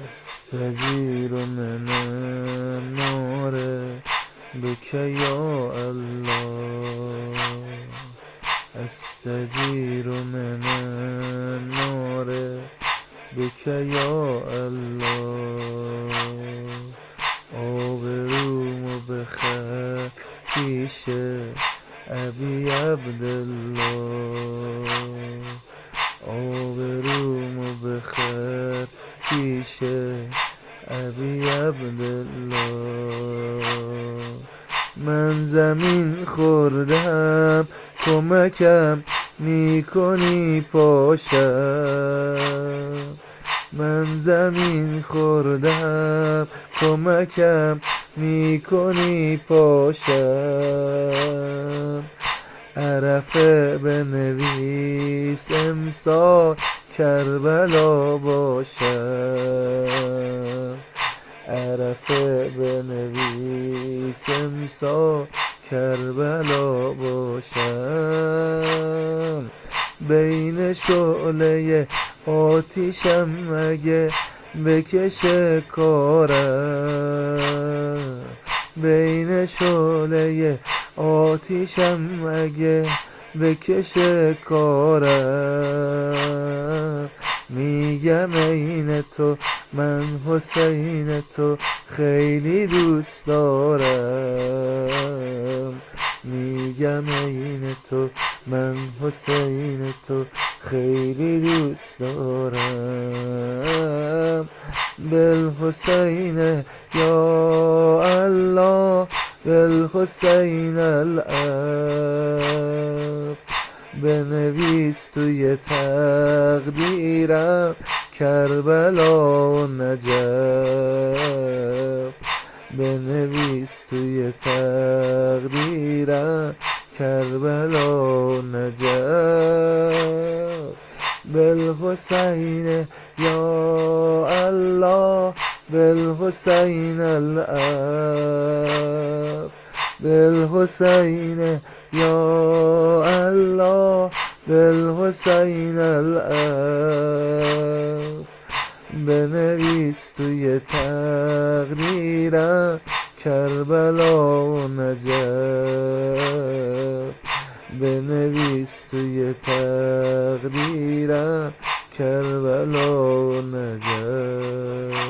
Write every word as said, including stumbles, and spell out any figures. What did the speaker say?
استجير من النار بك يا الله، استجير من النار بك يا الله. آبرومو بخر پیش ابی عبدالله، آبرومو بخر پیش ابی عبدالله. من زمین خوردم کمکم میکنی پاشم، من زمین خوردم کمکم میکنی پاشم. عرفه بنویس امسال کربلا باشم، عرفه بنویس امسال کربلا باشم. بین شعله آتیشم اگه بکشه کارم، بین شعله آتیشم اگه بکشه کارم. میگم عین تو من حسین تو خیلی دوست دارم، میگم عین تو من حسین تو خیلی دوست دارم. بالحسین یا الله بالحسین الاب، بنویس توی تقدیرم کربلا و نجف، بنویس توی تقدیرم کربلا و نجف. بالحسین یا الله بالحسین الاب، بالحسین یا الله بالحسین الاب، بنویس توی تقدیرم کربلا و نجف، بنویس توی تقدیرم کربلا و نجف.